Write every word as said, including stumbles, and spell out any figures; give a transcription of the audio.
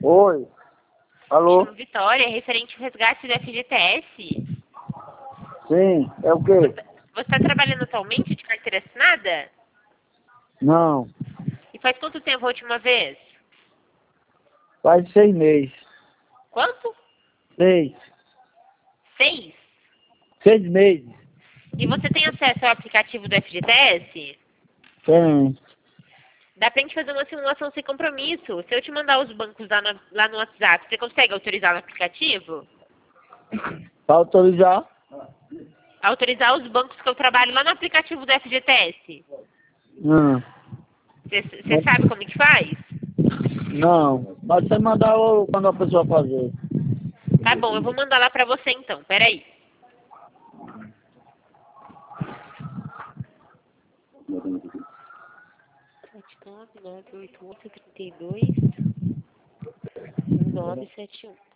Oi. Alô? Chamo Vitória, referente ao resgate do F G T S. Sim, é o quê? Você está trabalhando atualmente de carteira assinada? Não, E faz quanto tempo a última vez? faz seis meses. Quanto? Seis. Seis? Seis meses. E você tem acesso ao aplicativo do F G T S? Tem. Dá pra gente fazer uma simulação sem compromisso. Se eu te mandar os bancos lá no, lá no WhatsApp, você consegue autorizar no aplicativo? Pra autorizar? Autorizar os bancos que eu trabalho lá no aplicativo do F G T S. Não. Você sabe como que faz? Não. Mas você mandar o- quando a pessoa fazer. Tá bom, eu vou mandar lá pra você então. Peraí. sete nove nove oito oito três dois um nove sete um.